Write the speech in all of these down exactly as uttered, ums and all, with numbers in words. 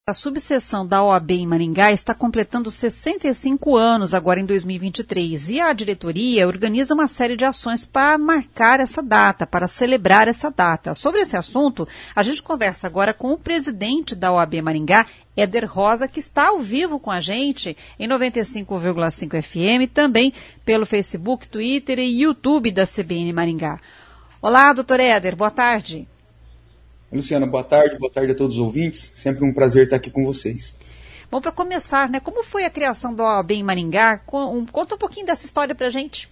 A subseção da O A B em Maringá está completando sessenta e cinco anos agora em dois mil e vinte e três e a diretoria organiza uma série de ações para marcar essa data, para celebrar essa data. Sobre esse assunto, a gente conversa agora com o presidente da O A B Maringá, Éder Rosa, que está ao vivo com a gente em noventa e cinco vírgula cinco F M, também pelo Facebook, Twitter e YouTube da C B N Maringá. Olá, doutor Éder, boa tarde. Luciana, boa tarde, boa tarde a todos os ouvintes, sempre um prazer estar aqui com vocês. Bom, para começar, né, como foi a criação da O A B em Maringá? Conta um pouquinho dessa história para a gente.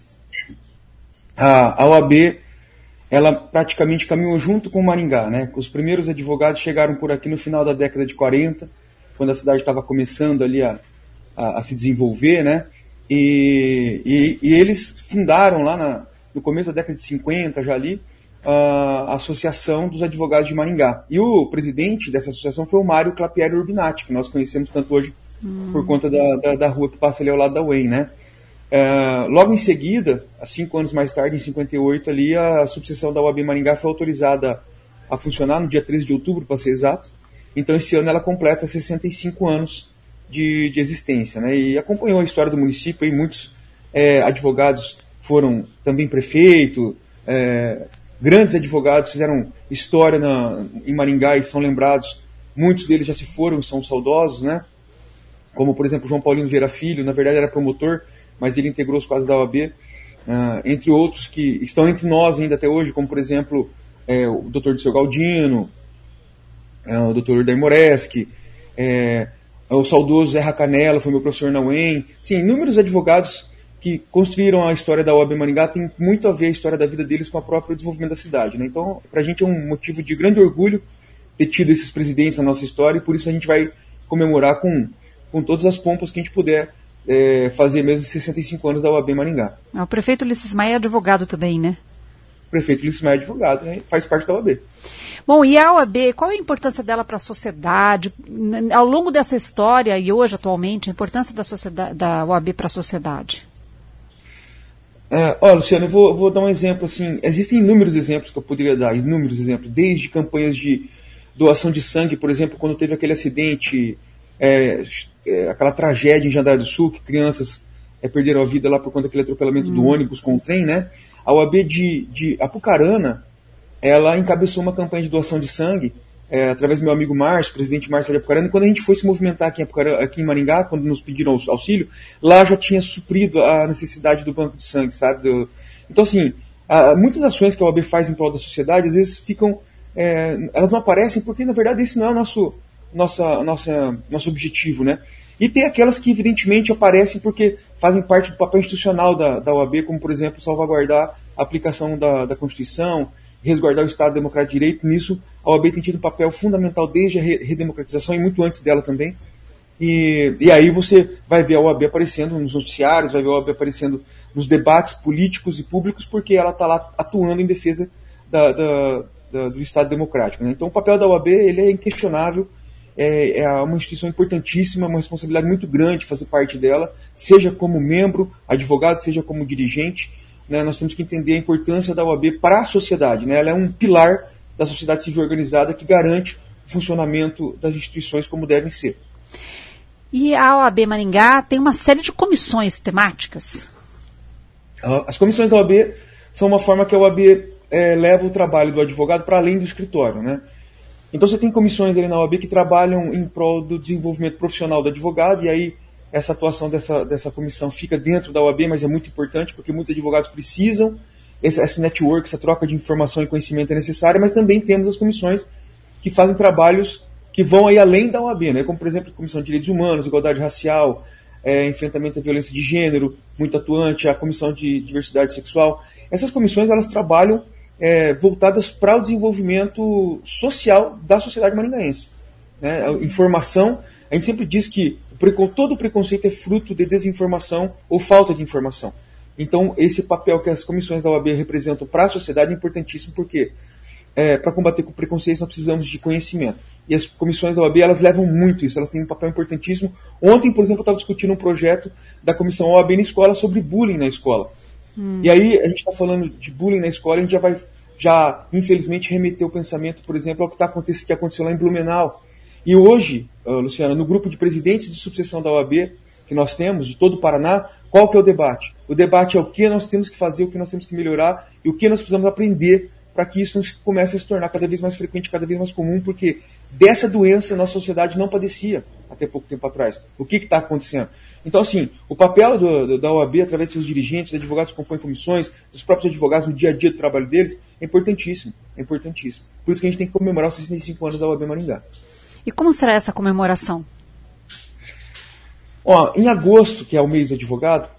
A, a O A B, ela praticamente caminhou junto com o Maringá, né? Os primeiros advogados chegaram por aqui no final da década de quarenta, quando a cidade estava começando ali a, a, a se desenvolver, né? E, e, e eles fundaram lá na, no começo da década de cinquenta, já ali, a Associação dos Advogados de Maringá. E o presidente dessa associação foi o Mário Clapieri Urbinati, que nós conhecemos tanto hoje hum. por conta da, da, da rua que passa ali ao lado da U E M, né? É, logo em seguida, cinco anos mais tarde, em cinquenta e oito, ali, a subseção da O A B Maringá foi autorizada a funcionar no dia treze de outubro, para ser exato. Então, esse ano ela completa sessenta e cinco anos de, de existência, né? E acompanhou a história do município, e muitos é, advogados foram também prefeito, é, grandes advogados fizeram história na, em Maringá e são lembrados. Muitos deles já se foram, são saudosos, né? Como, por exemplo, João Paulino Vieira Filho, na verdade era promotor, mas ele integrou os quadros da O A B, uh, entre outros que estão entre nós ainda até hoje, como, por exemplo, é, o doutor Dirceu Galdino, é, o doutor Dair Moreski, é, o saudoso Zé Racanella, foi meu professor na U E M. Sim, inúmeros advogados que construíram a história da O A B Maringá, tem muito a ver a história da vida deles com o próprio desenvolvimento da cidade, né? Então, para a gente é um motivo de grande orgulho ter tido esses presidentes na nossa história, e por isso a gente vai comemorar com, com todas as pompas que a gente puder é, fazer mesmo sessenta e cinco anos da O A B Maringá. Ah, o prefeito Ulisses Maia é advogado também, né? O prefeito Ulisses Maia é advogado, né? Faz parte da O A B. Bom, e a O A B, qual é a importância dela para a sociedade? Ao longo dessa história e hoje, atualmente, a importância da, sociedade, da O A B para a sociedade? É, ó, Luciano, eu vou, vou dar um exemplo, assim, existem inúmeros exemplos que eu poderia dar, inúmeros exemplos, desde campanhas de doação de sangue, por exemplo, quando teve aquele acidente, é, é, aquela tragédia em Jandar do Sul, que crianças é, perderam a vida lá por conta daquele atropelamento hum. do ônibus com o trem, né? A O A B de, de Apucarana, ela encabeçou uma campanha de doação de sangue, é, através do meu amigo Márcio, presidente Márcio de Apucarana, e quando a gente foi se movimentar aqui em, Apucarana, aqui em Maringá, quando nos pediram auxílio, lá já tinha suprido a necessidade do banco de sangue, sabe? Do... Então, assim, há muitas ações que a O A B faz em prol da sociedade, às vezes ficam, é, elas não aparecem porque, na verdade, esse não é o nosso, nossa, nossa, nosso objetivo, né? E tem aquelas que, evidentemente, aparecem porque fazem parte do papel institucional da, da O A B, como, por exemplo, salvaguardar a aplicação da, da Constituição, resguardar o Estado Democrático de Direito. Nisso, a O A B tem tido um papel fundamental desde a redemocratização e muito antes dela também. E, e aí você vai ver a O A B aparecendo nos noticiários, vai ver a O A B aparecendo nos debates políticos e públicos, porque ela está lá atuando em defesa da, da, da, do Estado Democrático, né? Então o papel da O A B ele é inquestionável, é, é uma instituição importantíssima, uma responsabilidade muito grande fazer parte dela, seja como membro, advogado, seja como dirigente, né? Nós temos que entender a importância da O A B para a sociedade, né? Ela é um pilar da sociedade civil organizada que garante o funcionamento das instituições como devem ser. E a O A B Maringá tem uma série de comissões temáticas. As comissões da O A B são uma forma que a O A B é, leva o trabalho do advogado para além do escritório, né? Então você tem comissões ali na O A B que trabalham em prol do desenvolvimento profissional do advogado, e aí essa atuação dessa, dessa comissão fica dentro da O A B, mas é muito importante porque muitos advogados precisam. Esse, esse network, essa troca de informação e conhecimento é necessária, mas também temos as comissões que fazem trabalhos que vão aí além da O A B, né? Como, por exemplo, a Comissão de Direitos Humanos, Igualdade Racial, é, enfrentamento à violência de gênero, muito atuante, a Comissão de Diversidade Sexual. Essas comissões, elas trabalham é, voltadas para o desenvolvimento social da sociedade maringaense, né? A informação, a gente sempre diz que todo preconceito é fruto de desinformação ou falta de informação. Então, esse papel que as comissões da O A B representam para a sociedade é importantíssimo, porque é, para combater com preconceito nós precisamos de conhecimento. E as comissões da O A B, elas levam muito isso, elas têm um papel importantíssimo. Ontem, por exemplo, eu estava discutindo um projeto da comissão O A B na escola sobre bullying na escola. Hum. E aí, a gente está falando de bullying na escola, a gente já vai, já, infelizmente, remeter o pensamento, por exemplo, ao que, tá acontecendo, que aconteceu lá em Blumenau. E hoje, uh, Luciana, no grupo de presidentes de subseção da O A B que nós temos, de todo o Paraná, qual que é o debate? O debate é o que nós temos que fazer, o que nós temos que melhorar e o que nós precisamos aprender para que isso comece a se tornar cada vez mais frequente, cada vez mais comum, porque dessa doença nossa sociedade não padecia até pouco tempo atrás. O que está acontecendo? Então, assim, o papel do, do, da O A B, através dos seus dirigentes, dos advogados que compõem comissões, dos próprios advogados no dia a dia do trabalho deles, é importantíssimo, é importantíssimo. Por isso que a gente tem que comemorar os sessenta e cinco anos da O A B Maringá. E como será essa comemoração? Ó, em agosto, que é o mês do advogado,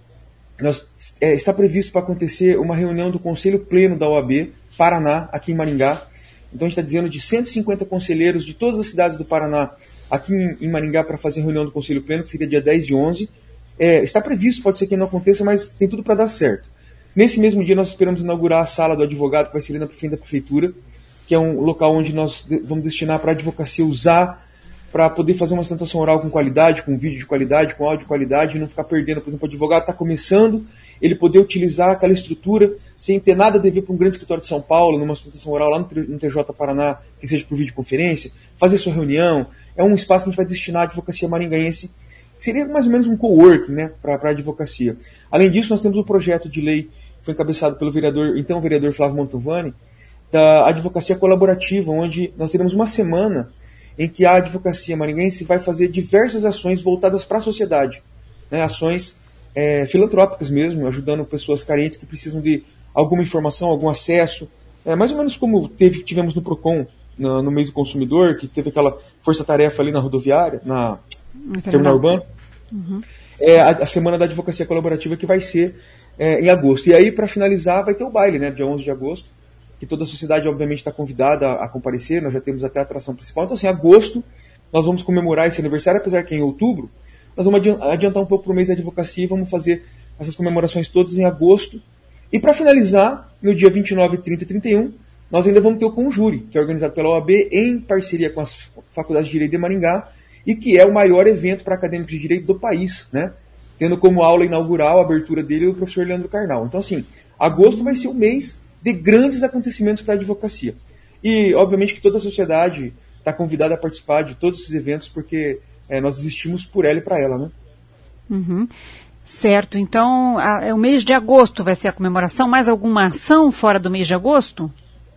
nós, é, está previsto para acontecer uma reunião do Conselho Pleno da O A B Paraná, aqui em Maringá. Então a gente está dizendo de cento e cinquenta conselheiros de todas as cidades do Paraná aqui em, em Maringá para fazer a reunião do Conselho Pleno, que seria dia dez de onze. É, está previsto, pode ser que não aconteça, mas tem tudo para dar certo. Nesse mesmo dia nós esperamos inaugurar a sala do advogado, que vai ser ali na frente da prefeitura, que é um local onde nós vamos destinar para a advocacia usar para poder fazer uma sustentação oral com qualidade, com vídeo de qualidade, com áudio de qualidade, e não ficar perdendo. Por exemplo, o advogado está começando, ele poder utilizar aquela estrutura sem ter nada a dever para um grande escritório de São Paulo, numa sustentação oral lá no T J Paraná, que seja por videoconferência, fazer sua reunião. É um espaço que a gente vai destinar à advocacia maringaense, que seria mais ou menos um coworking, né, para a advocacia. Além disso, nós temos um projeto de lei que foi encabeçado pelo vereador, então vereador Flávio Mantovani, da advocacia colaborativa, onde nós teremos uma semana em que a advocacia maringaense vai fazer diversas ações voltadas para a sociedade, né, ações é, filantrópicas mesmo, ajudando pessoas carentes que precisam de alguma informação, algum acesso, é, mais ou menos como teve, tivemos no PROCON, no, no mês do consumidor, que teve aquela força-tarefa ali na rodoviária, na no terminal urbano. Uhum. É, a, a semana da advocacia colaborativa que vai ser é, em agosto. E aí, para finalizar, vai ter o baile, né, dia onze de agosto, que toda a sociedade, obviamente, está convidada a, a comparecer, nós já temos até a atração principal. Então, assim, em agosto, nós vamos comemorar esse aniversário, apesar que em outubro, nós vamos adiantar um pouco para o mês da advocacia e vamos fazer essas comemorações todas em agosto. E para finalizar, no dia vinte e nove, trinta e trinta e um, nós ainda vamos ter o Conjure, que é organizado pela O A B em parceria com as Faculdades de Direito de Maringá e que é o maior evento para acadêmicos de direito do país, né? Tendo como aula inaugural a abertura dele o professor Leandro Carnal. Então, assim, agosto vai ser o mês de grandes acontecimentos para a advocacia. E, obviamente, que toda a sociedade está convidada a participar de todos esses eventos, porque é, nós existimos por ela e para ela, né? Uhum. Certo, então a, o mês de agosto vai ser a comemoração, mais alguma ação fora do mês de agosto?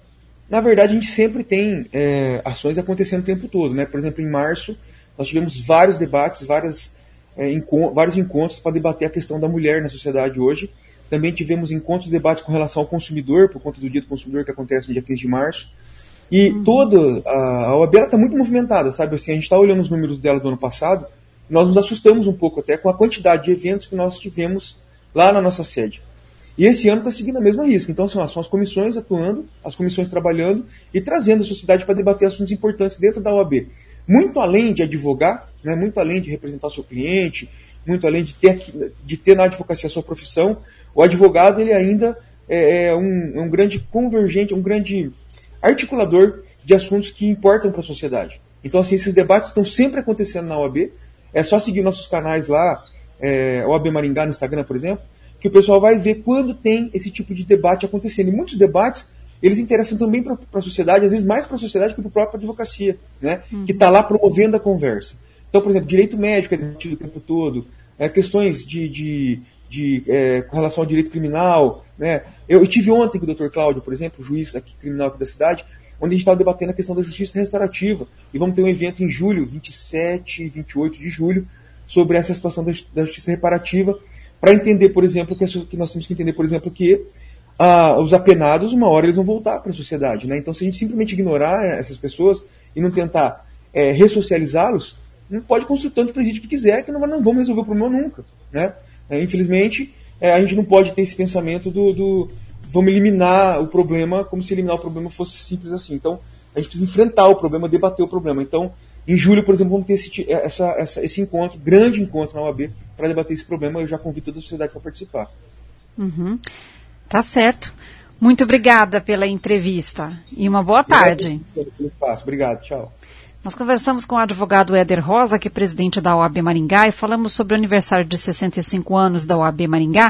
Na verdade, a gente sempre tem é, ações acontecendo o tempo todo, né? Por exemplo, em março, nós tivemos vários debates, várias, é, enco- vários encontros para debater a questão da mulher na sociedade hoje. Também tivemos encontros e debates com relação ao consumidor, por conta do Dia do Consumidor que acontece no dia quinze de março. E uhum. toda a, a O A B está muito movimentada, sabe? Assim, a gente está olhando os números dela do ano passado, e nós nos assustamos um pouco até com a quantidade de eventos que nós tivemos lá na nossa sede. E esse ano está seguindo a mesma risca. Então, são, são as comissões atuando, as comissões trabalhando e trazendo a sociedade para debater assuntos importantes dentro da O A B. Muito além de advogar, né, muito além de representar o seu cliente, muito além de ter, de ter na advocacia a sua profissão, o advogado ele ainda é, é, um, é um grande convergente, um grande articulador de assuntos que importam para a sociedade. Então, assim, esses debates estão sempre acontecendo na O A B. É só seguir nossos canais lá, é, O A B Maringá no Instagram, por exemplo, que o pessoal vai ver quando tem esse tipo de debate acontecendo. E muitos debates, eles interessam também para a sociedade, às vezes mais para a sociedade que para a própria advocacia, né? Uhum. Que está lá promovendo a conversa. Então, por exemplo, direito médico é debatido o tempo todo, é, questões de, de, de é, com relação ao direito criminal, né? Eu, eu tive ontem com o doutor Cláudio, por exemplo, juiz aqui, criminal aqui da cidade, onde a gente estava debatendo a questão da justiça restaurativa. E vamos ter um evento em julho, vinte e sete e vinte e oito de julho, sobre essa situação da, da justiça reparativa, para entender, por exemplo, que, que nós temos que entender, por exemplo, que ah, os apenados, uma hora eles vão voltar para a sociedade, né? Então, se a gente simplesmente ignorar essas pessoas e não tentar é, ressocializá-los, não pode construir tanto presídio que quiser, que não, não vamos resolver o problema nunca, né? É, infelizmente, é, a gente não pode ter esse pensamento do, do vamos eliminar o problema como se eliminar o problema fosse simples assim. Então, a gente precisa enfrentar o problema, debater o problema. Então, em julho, por exemplo, vamos ter esse, essa, essa, esse encontro, grande encontro na O A B, para debater esse problema. Eu já convido toda a sociedade para participar. Uhum. Tá certo. Muito obrigada pela entrevista e uma boa tarde. Obrigado, Obrigado, tchau. Nós conversamos com o advogado Éder Rosa, que é presidente da O A B Maringá, e falamos sobre o aniversário de sessenta e cinco anos da O A B Maringá.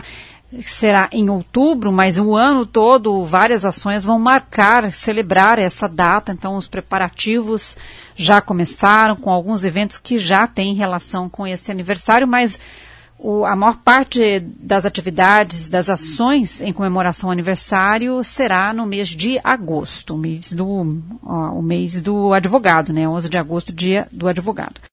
será em outubro, mas o ano todo várias ações vão marcar, celebrar essa data, então os preparativos já começaram com alguns eventos que já têm relação com esse aniversário, mas o, a maior parte das atividades, das ações em comemoração ao aniversário será no mês de agosto, o mês do, ó, o mês do advogado, né, onze de agosto, dia do advogado.